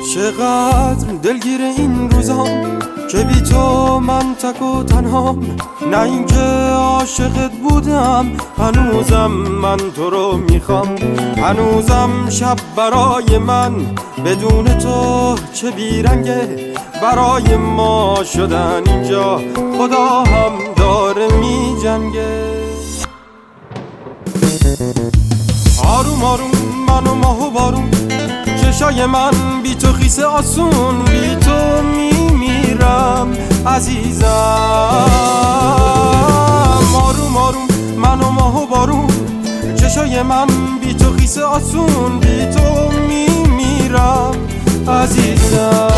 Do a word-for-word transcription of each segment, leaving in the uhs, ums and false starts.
چقدر دلگیر این روزام که بی تو من تک و تنهام، نه اینکه عاشقت بودم، هنوزم من تو رو میخوام. هنوزم شب برای من بدون تو چه بیرنگه، برای ما شدن اینجا خدا هم داره میجنگه. آروم آروم من و ماه و بارون، چشای من بی تو خیس آسون، بی تو میمیرم عزیزم. آروم آروم من و ماه و بارون، چشای من بی تو خیس آسون، بی تو میمیرم عزیزم.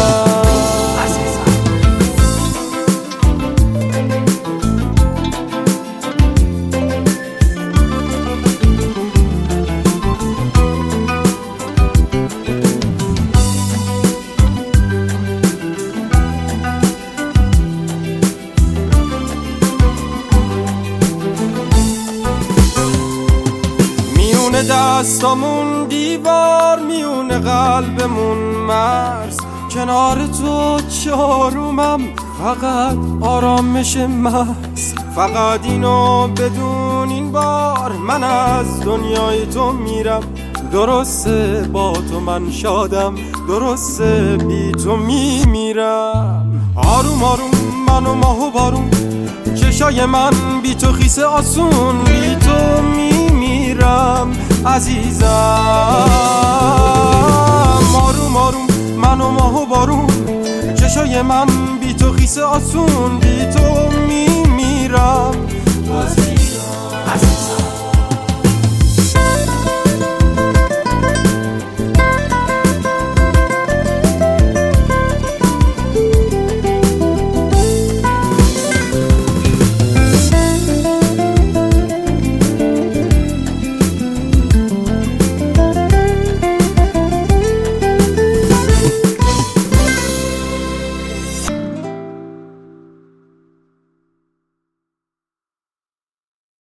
دستامون دیوار، میونه قلبمون مرز، کنار تو چارومم فقط آرامش محض. فقط اینو بدون این بار، من از دنیای تو میرم. درسته با تو من شادم، درسته بی تو میمیرم. آروم آروم من و ماه و بارون، چشای من بی تو خیس آسون، بی تو میمیرم عزیزم. آروم آروم من و ماه و بارون، چشای من بی تو خیس آسون، بی تو میمیرم